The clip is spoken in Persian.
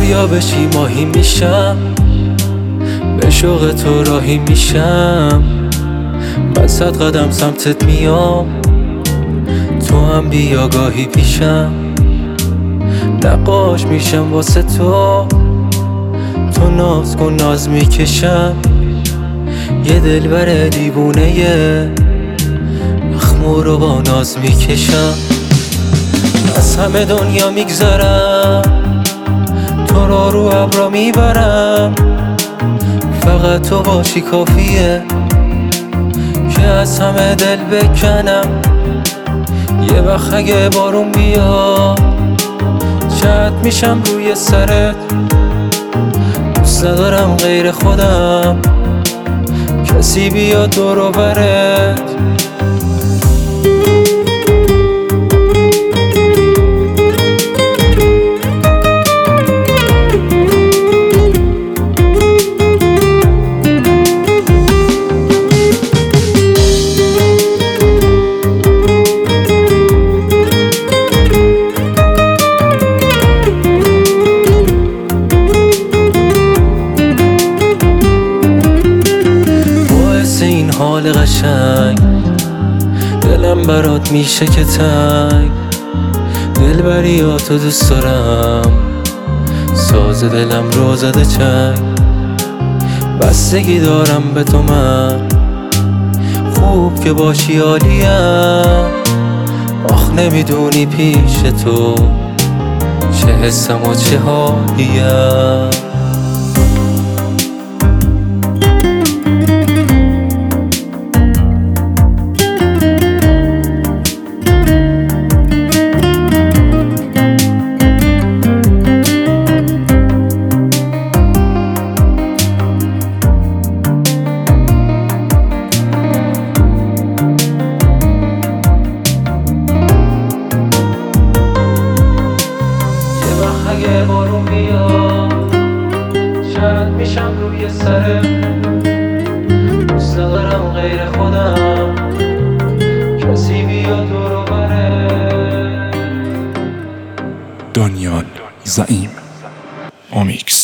دریا بشی ماهی میشم، به شوق تو راهی میشم. من 100 قدم سمتت میام، تو هم بیا گاهی پیشم. نقاش میشم واسه تو، تو ناز کن ناز میکشم. یه دلبر دیوونه مخمور رو با ناز میکشم. از همه دنیا میگذرم، تو رو ابرا میبرم. فقط تو باشی کافیه که از همه دل بکنم. یه وقت اگه بارون بیاد چت میشم روی سرت. دوست ندارم غیر خودم کسی بیاد دور و برت. این حال قشنگ دلم برات میشه که تنگ. دلبریاتو دوست دارم، ساز دلم رو زده چنگ. بستگی دارم به تو من، خوب که باشی عالیم. آخ نمیدونی پیش تو چه حسم و چه حالیم. اگه بارون بیاد شاید میشم روی سرت. دوست ندارم غیر خودم کسی بیاد دور و بره. دانیال زعیم امیکس.